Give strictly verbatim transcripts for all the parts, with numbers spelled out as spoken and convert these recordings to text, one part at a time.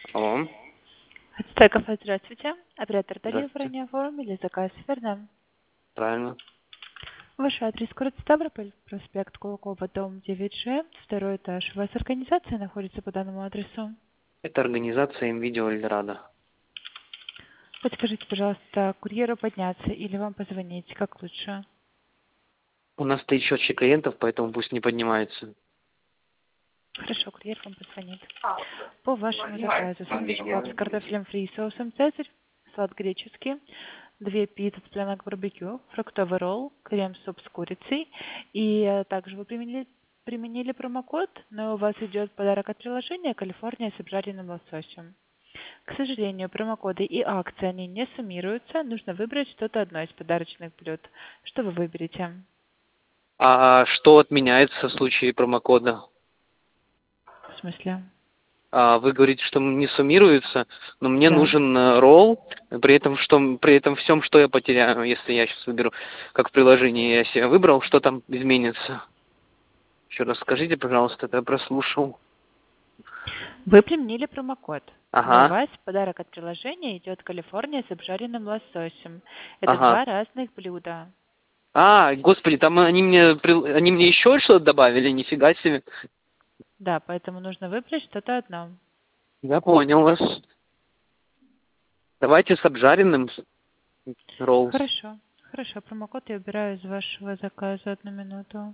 Алло. Стеков, здравствуйте. Оператор Здравствуйте. Дальневрания оформили заказ, верно? Правильно. Ваш адрес город Ставрополь, проспект Кулакова, дом девять Ж, второй этаж. У вас организация находится по данному адресу? Это организация МВидео Эльдорадо. Подскажите, пожалуйста, курьеру подняться или вам позвонить, как лучше? У нас стоит счетчик клиентов, поэтому пусть не поднимается. Хорошо, курьер вам позвонит. По вашему заказу сэндвич клаб с картофелем фри и соусом цезарь, салат греческий, две пиццы цыпленок барбекю, фруктовый ролл, крем-суп с курицей. И э, также вы применили, применили промокод, но у вас идет подарок от приложения «Калифорния с обжаренным лососем». К сожалению, промокоды и акции, они не суммируются. Нужно выбрать что-то одно из подарочных блюд. Что вы выберете? А что отменяется в случае промокода? В смысле? А, вы говорите, что не суммируется, но мне Да. нужен э, ролл, при этом, что, при этом всем, что я потеряю, если я сейчас выберу, как в приложении я себе выбрал, что там изменится? Еще раз скажите, пожалуйста, это я прослушал. Вы применили промокод, но у Ага, вас в подарок от приложения идет Калифорния с обжаренным лососем. Это ага. два разных блюда. А, господи, там они мне, при- они мне еще что-то добавили, нифига себе. Да, поэтому нужно выбрать что-то одно. Я понял вас. Давайте с обжаренным ролл. Хорошо. Хорошо, промокод я убираю из вашего заказа. Одну минуту.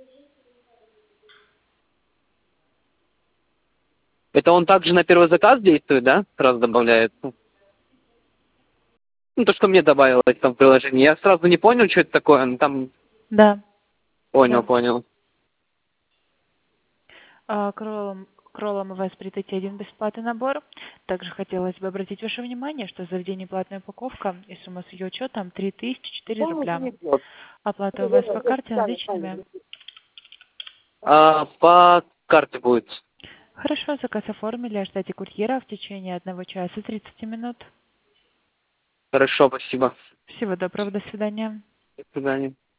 Это он также на первый заказ действует, да? Сразу добавляет. Ну, то, что мне добавилось там в приложении. Я сразу не понял, что это такое. Ну, там Да, понял, да. понял. А, к роллам, к роллам у вас прийти один бесплатный набор. Также хотелось бы обратить ваше внимание, что за заведение платная упаковка и сумма с ее учетом три тысячи четыре рубля. Оплата у вас по карте наличными. А, по карте будет. Хорошо, заказ оформили. Ожидайте курьера в течение одного часа тридцати минут. Хорошо, спасибо. Всего доброго, до свидания. До свидания.